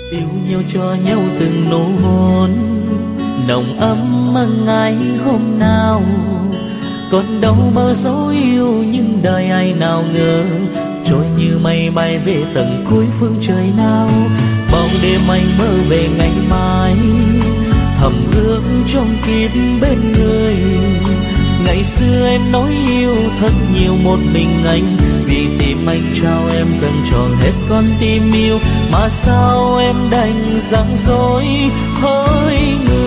Yêu nhau cho nhau từng nụ hôn nồng ấm mà ngày hôm nào, còn đâu mơ dấu yêu nhưng đời ai nào ngờ trôi như mây bay về tận cuối phương trời nào. Bao đêm anh mơ về ngày mai, thầm ước trong kiếp bên người. Ngày xưa em nói yêu thật nhiều một mình anh, vì tim anh trao em dâng trọn hết con tim yêu, mà sao em đành giằng dối hỡi người.